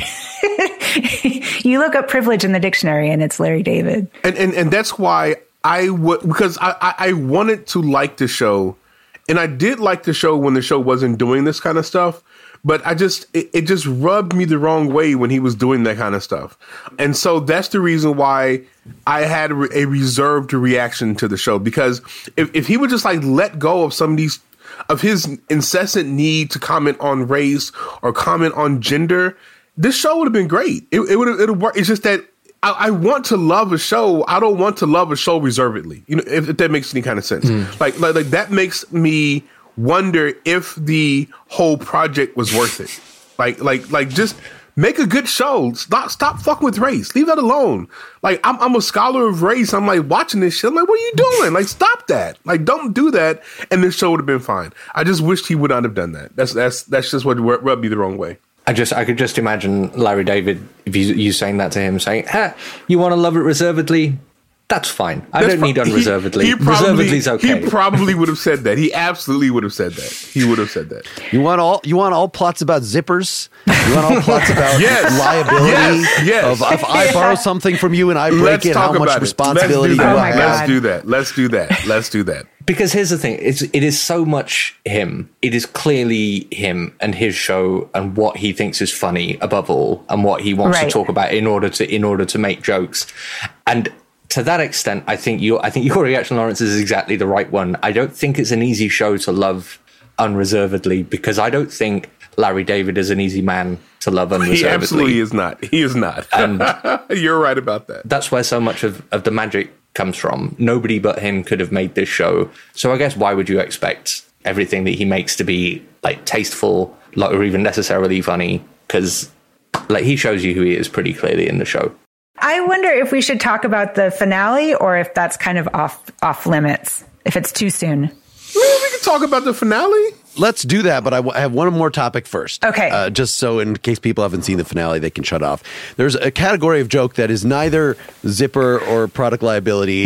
you look up privilege in the dictionary and it's Larry David. And that's why because I wanted to like the show, and I did like the show when the show wasn't doing this kind of stuff. But it just rubbed me the wrong way when he was doing that kind of stuff. And so that's the reason why I had a reserved reaction to the show, because if he would just like let go of some of his incessant need to comment on race or comment on gender, this show would have been great. It'll work. It's just that I want to love a show. I don't want to love a show reservedly. If that makes any kind of sense. Like that makes me wonder if the whole project was worth it. Like just make a good show. Stop fucking with race. Leave that alone. Like, I'm a scholar of race. I'm like watching this shit. I'm like, what are you doing? Like, stop that. Like, don't do that. And this show would have been fine. I just wished he would not have done that. That's just what rubbed me the wrong way. I could just imagine Larry David, if you saying that to him, saying, you want to love it reservedly? That's fine. I don't need unreservedly. Reservedly's okay. He probably would have said that. He absolutely would have said that. He would have said that. You want all plots about zippers? You want all plots about liability? Yes. If I borrow something from you and I break it, how much responsibility do I have? Let's do that. Because here's the thing. It is so much him. It is clearly him and his show and what he thinks is funny above all, and what he wants to talk about in order to make jokes. And to that extent, I think your reaction, Lawrence, is exactly the right one. I don't think it's an easy show to love unreservedly, because I don't think Larry David is an easy man to love unreservedly. He absolutely is not. He is not. And you're right about that. That's where so much of the magic comes from. Nobody but him could have made this show. So I guess why would you expect everything that he makes to be like tasteful, like, or even necessarily funny? Because like, he shows you who he is pretty clearly in the show. I wonder if we should talk about the finale, or if that's kind of off limits, if it's too soon. We can talk about the finale. Let's do that, but I have one more topic first. Okay. Just so in case people haven't seen the finale, they can shut off. There's a category of joke that is neither zipper or product liability.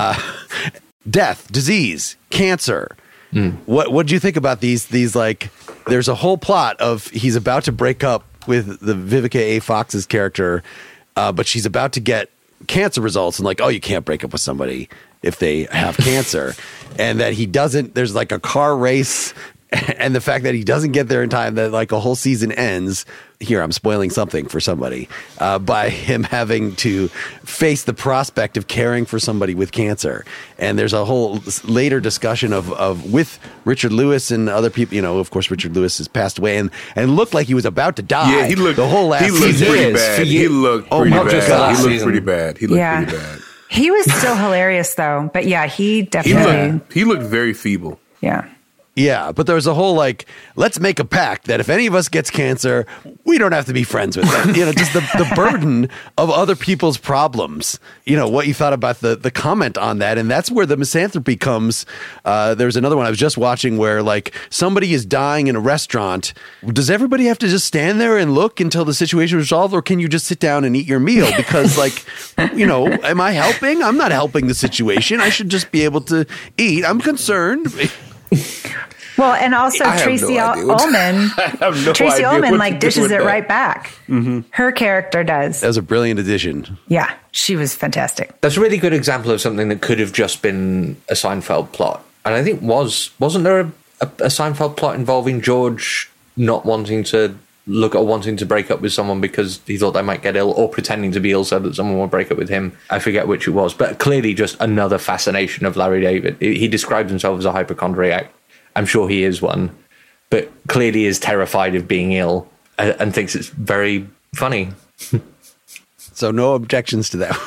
Death, disease, cancer. What do you think about these like, there's a whole plot of he's about to break up with the Vivica A. Fox's character, but she's about to get cancer results, and like, oh, you can't break up with somebody if they have cancer. And that he doesn't, there's like a car race, and the fact that he doesn't get there in time, that like a whole season ends. Here, I'm spoiling something for somebody, by him having to face the prospect of caring for somebody with cancer. And there's a whole later discussion of with Richard Lewis and other people. You know, of course, Richard Lewis has passed away and looked like he was about to die. Yeah, he looked the whole last season. Pretty bad. He looked pretty bad. He looked pretty bad. He was still hilarious though, but yeah, he definitely he looked very feeble. Yeah. Yeah, but there's a whole like, let's make a pact that if any of us gets cancer, we don't have to be friends with them. Just the burden of other people's problems. What you thought about the comment on that. And that's where the misanthropy comes. There's another one I was just watching where like somebody is dying in a restaurant. Does everybody have to just stand there and look until the situation is resolved? Or can you just sit down and eat your meal? Because like, am I helping? I'm not helping the situation. I should just be able to eat. I'm concerned. Well, and also Tracy Ullman. Tracy Ullman like dishes it right back. Mm-hmm. Her character does. That was a brilliant addition. Yeah, she was fantastic. That's a really good example of something that could have just been a Seinfeld plot. And I think wasn't there a Seinfeld plot involving George not wanting to look or wanting to break up with someone because he thought they might get ill, or pretending to be ill so that someone would break up with him? I forget which it was, but clearly just another fascination of Larry David. He describes himself as a hypochondriac. I'm sure he is one, but clearly is terrified of being ill and thinks it's very funny. So no objections to that.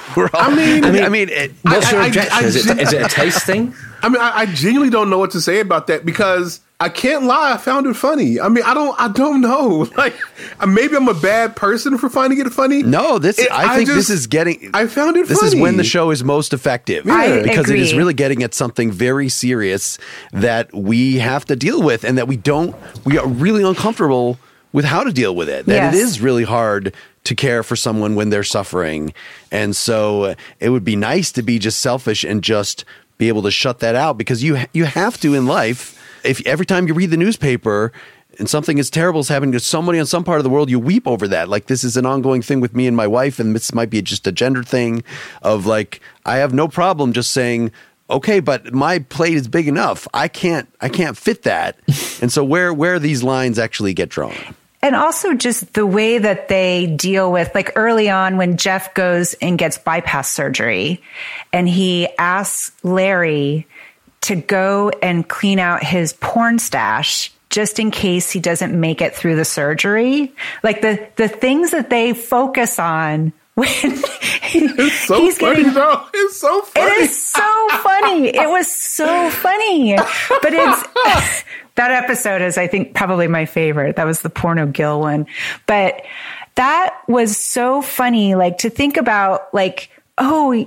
What's your objection? Is it a taste thing? I genuinely don't know what to say about that, because I can't lie, I found it funny. I don't know. Like, maybe I'm a bad person for finding it funny. No, I think this is getting. I found it funny. This is when the show is most effective. I because agree. It is really getting at something very serious that we have to deal with, and that we are really uncomfortable with how to deal with it. That Yes. it is really hard to care for someone when they're suffering. And so it would be nice to be just selfish and just be able to shut that out, because you have to in life. If every time you read the newspaper and something as terrible is happening to somebody in some part of the world, you weep over that. Like, this is an ongoing thing with me and my wife, and this might be just a gender thing of like, I have no problem just saying, okay, but my plate is big enough. I can't fit that. And so where these lines actually get drawn. And also just the way that they deal with, like early on when Jeff goes and gets bypass surgery and he asks Larry to go and clean out his porn stash just in case he doesn't make it through the surgery. Like the things that they focus on when It's so he's funny, getting, though. It's so funny. it is so funny. It was so funny. But that episode is, I think, probably my favorite. That was the Porno Gill one. But that was so funny, like, to think about, like, oh,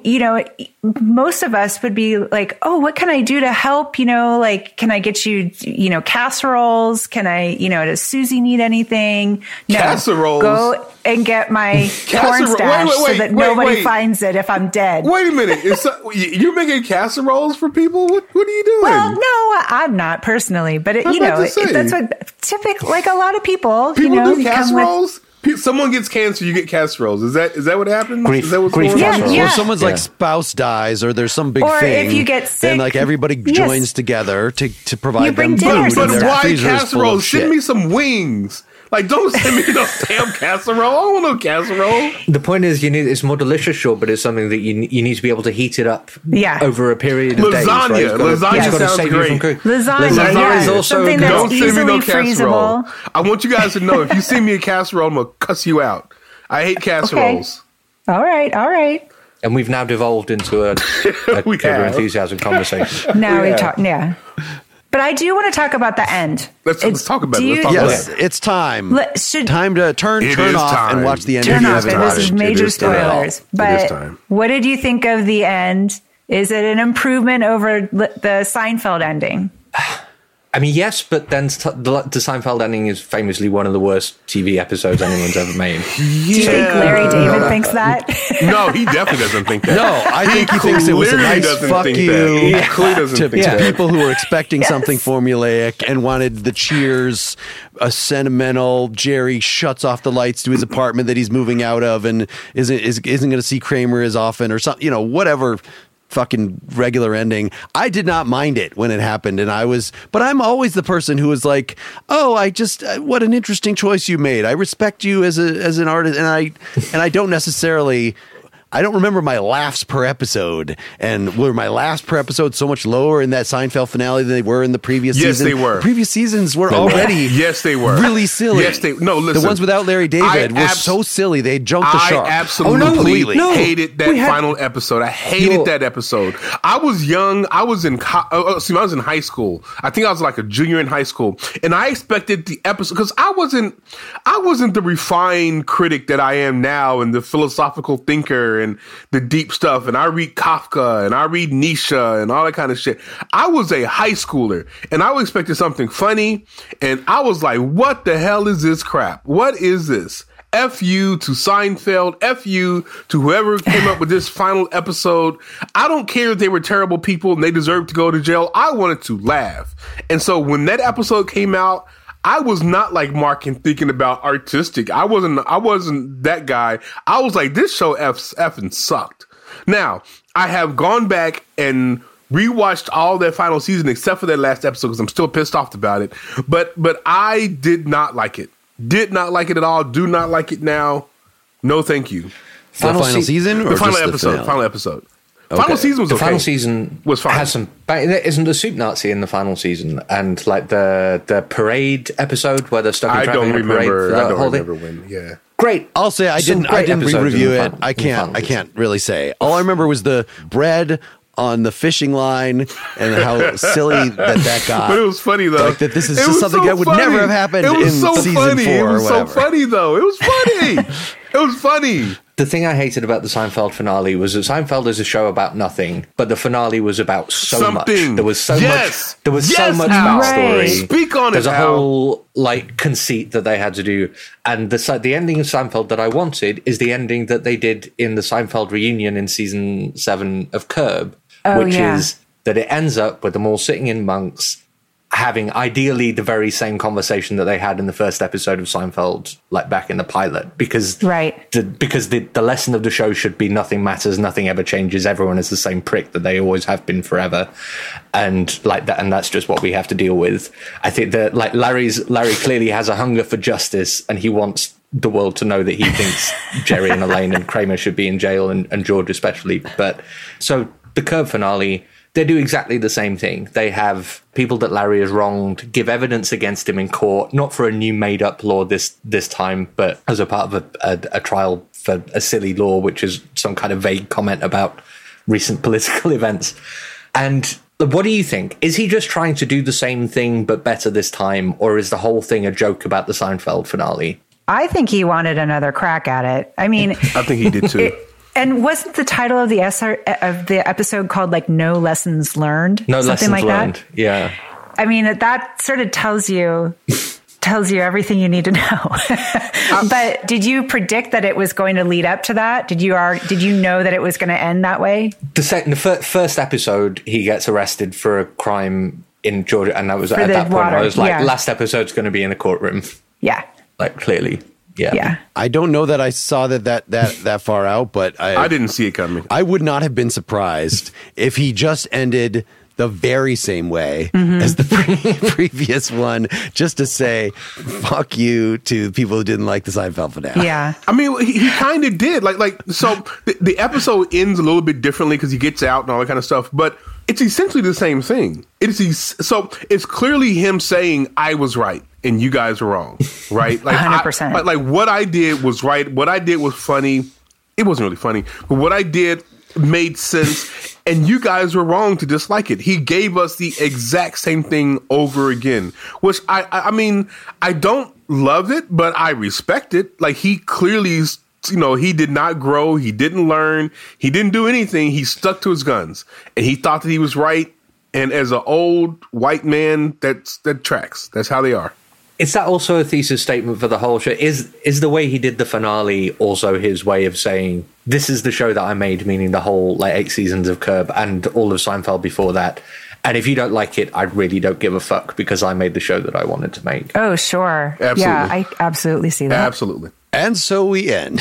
most of us would be like, oh, what can I do to help? Like, can I get you, casseroles? Can I, does Susie need anything? No, Casseroles? Go and get my porn stash so that nobody finds it if I'm dead. Wait a minute. You're making casseroles for people? What are you doing? Well, no, I'm not personally, but that's what typical, like a lot of people People do come with- casseroles? Someone gets cancer, you get casseroles. Is that what happens? Grief- is that what's grief going on? casserole. Yeah. Or someone's like spouse dies, or there's some big Or thing. if you get sick, then like everybody yes. joins together to provide You bring them dinner food. to and But their why freezer is full of casseroles? Send shit. me some wings. Like, don't send me no damn casserole. I don't want no casserole. The point is, it's more delicious, sure, but it's something that you need to be able to heat it up over a period of days. Right? Lasagna. Lasagna sounds great. Lasagna, Lasagna yeah. is also Something good. that's Don't send me easily no casserole. freezable. I want you guys to know, if you send me a casserole, I'm going to cuss you out. I hate casseroles. All right. And we've now devolved into a We Curb Your have. Enthusiasm conversation. Now we Yeah. talk, yeah. But I do want to talk about the end. Let's talk about it. do Let's you- talk about Yes, it. it's time. Time to turn It turn is off time. and watch the end. Turn if you off. haven't This watched is it. major is time. spoilers. It But is time. what did you think of the end? Is it an improvement over the Seinfeld ending? I mean, yes, but then the Seinfeld ending is famously one of the worst TV episodes anyone's ever made. Do you think Larry David thinks that? No, he definitely doesn't think that. No, I think he thinks it was a clearly nice doesn't fuck think you that. He clearly doesn't to think that. people who were expecting something formulaic and wanted the cheers, a sentimental Jerry shuts off the lights to his apartment that he's moving out of and isn't going to see Kramer as often or something, whatever fucking regular ending. I did not mind it when it happened, but I'm always the person who is like, oh, what an interesting choice you made. I respect you as an artist, and I don't necessarily I don't remember my laughs per episode. And were my laughs per episode so much lower in that Seinfeld finale than they were in the previous season? Yes, they were. The previous seasons were already yes, they were. really silly. Yes, they no. Listen, the ones without Larry David were so silly they jumped the shark. I absolutely hated that final episode. I hated that episode. I was young. I was in I was in high school. I think I was like a junior in high school, and I expected the episode because I wasn't the refined critic that I am now, and the philosophical thinker and the deep stuff. And I read Kafka and I read Nietzsche and all that kind of shit. I was a high schooler, and I expected something funny, and I was like, "What the hell is this crap? What is this?" F you to Seinfeld. F you to whoever came up with this final episode. I don't care if they were terrible people and they deserved to go to jail. I wanted to laugh. And so when that episode came out, I was not like Mark and thinking about artistic. I wasn't that guy. I was like, this show effing sucked. Now, I have gone back and rewatched all that final season except for that last episode because I'm still pissed off about it. But I did not like it. Did not like it at all. Do not like it now. No, thank you. Final season or the final just episode? The final episode. Okay. Final season was okay. The final season was fine. Has some. Isn't the soup Nazi in the final season? And like the parade episode where they're stuck in traffic in a parade for the whole thing? When. Yeah. Great. I'll say I didn't re-review it. I can't really say. All I remember was the bread on the fishing line and how silly that got. But it was funny though. Like that this is just something that would never have happened in season 4 or whatever. It was so funny though. It was funny. It was funny. The thing I hated about the Seinfeld finale was that Seinfeld is a show about nothing, but the finale was about so much. There was so much. There was so much backstory. Right. Speak on There's it. There's a whole like conceit that they had to do, and the ending of Seinfeld that I wanted is the ending that they did in the Seinfeld reunion in season 7 of Curb, which is that it ends up with them all sitting in Monk's, having ideally the very same conversation that they had in the first episode of Seinfeld, like back in the pilot, because the lesson of the show should be nothing matters, nothing ever changes, everyone is the same prick that they always have been forever, and like that, and that's just what we have to deal with. I think that like Larry clearly has a hunger for justice, and he wants the world to know that he thinks Jerry and Elaine and Kramer should be in jail, and George especially. But so the Curb finale, they do exactly the same thing. They have people that Larry has wronged give evidence against him in court, not for a new made-up law this time, but as a part of a trial for a silly law, which is some kind of vague comment about recent political events. And what do you think? Is he just trying to do the same thing but better this time, or is the whole thing a joke about the Seinfeld finale? I think he wanted another crack at it. I mean, I think he did too. And wasn't the title of the episode called like "No Lessons Learned"? No Something lessons like learned. That? Yeah. I mean, that sort of tells you everything you need to know. But did you predict that it was going to lead up to that? Did you know that it was going to end that way? The first episode, he gets arrested for a crime in Georgia, and that was at that point I was like, last episode's going to be in the courtroom. Yeah. Like clearly. Yeah. I don't know that I saw that far out, but I didn't see it coming. I would not have been surprised if he just ended the very same way as the previous one, just to say fuck you to people who didn't like the Seinfeld finale. Yeah. I mean, he kind of did. So the episode ends a little bit differently because he gets out and all that kind of stuff, but it's essentially the same thing. So it's clearly him saying, I was right and you guys were wrong, right? Like 100%. Like what I did was right. What I did was funny. It wasn't really funny, but what I did made sense, and you guys were wrong to dislike it. He gave us the exact same thing over again, which I mean, I don't love it, but I respect it. Like he clearly, he did not grow. He didn't learn. He didn't do anything. He stuck to his guns, and he thought that he was right. And as an old white man, that tracks. That's how they are. Is that also a thesis statement for the whole show? Is the way he did the finale also his way of saying, this is the show that I made, meaning the whole 8 seasons of Curb and all of Seinfeld before that? And if you don't like it, I really don't give a fuck because I made the show that I wanted to make. Oh, sure. Absolutely. Yeah, I absolutely see that. Absolutely. And so we end.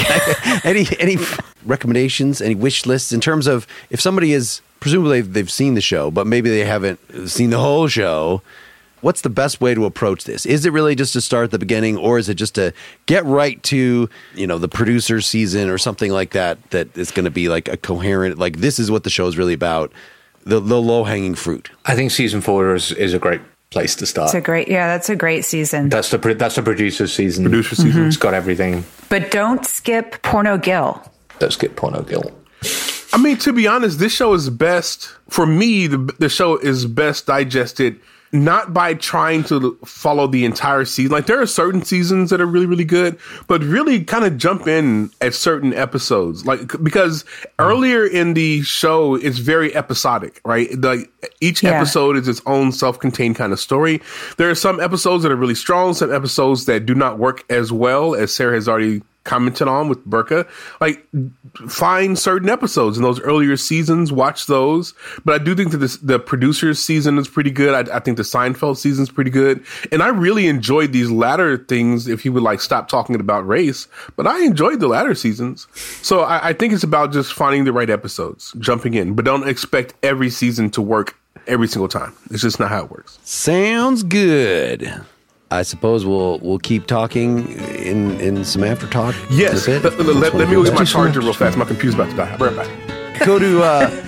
Any recommendations, any wish lists in terms of if somebody is, presumably they've seen the show, but maybe they haven't seen the whole show, what's the best way to approach this? Is it really just to start at the beginning, or is it just to get right to, the producer's season or something like that is going to be like a coherent, like this is what the show is really about, the low-hanging fruit? I think season 4 is a great place to start. That's a great season. That's the producer's season. Mm-hmm. It's got everything. But don't skip Porno Gil. Don't skip Porno Gil. I mean, to be honest, this show is best, for me, the show is best digested not by trying to follow the entire season. Like, there are certain seasons that are really, really good, but really kind of jump in at certain episodes. Like, because earlier in the show, it's very episodic, right? Like, each episode is its own self-contained kind of story. There are some episodes that are really strong, some episodes that do not work as well, as Sarah has already commented on with Burka. Like, find certain episodes in those earlier seasons, watch those. But I do think that the producer's season is pretty good. I think the Seinfeld season is pretty good. And I really enjoyed these latter things, if you would like stop talking about race. But I enjoyed the latter seasons. So I think it's about just finding the right episodes, jumping in. But don't expect every season to work every single time. It's just not how it works. Sounds good. I suppose we'll keep talking in some after talk. Yes. Let me go get my charger real fast. My computer's about to die. I'll be right back. Go to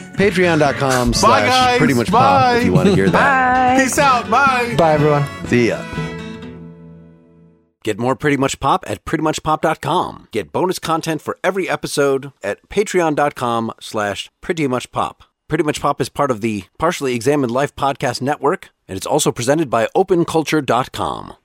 patreon.com/prettymuchpop if you want to hear that. Bye. Peace out. Bye. Bye, everyone. See ya. Get more Pretty Much Pop at prettymuchpop.com. Get bonus content for every episode at patreon.com/prettymuchpop. Pretty Much Pop is part of the Partially Examined Life podcast network, and it's also presented by openculture.com.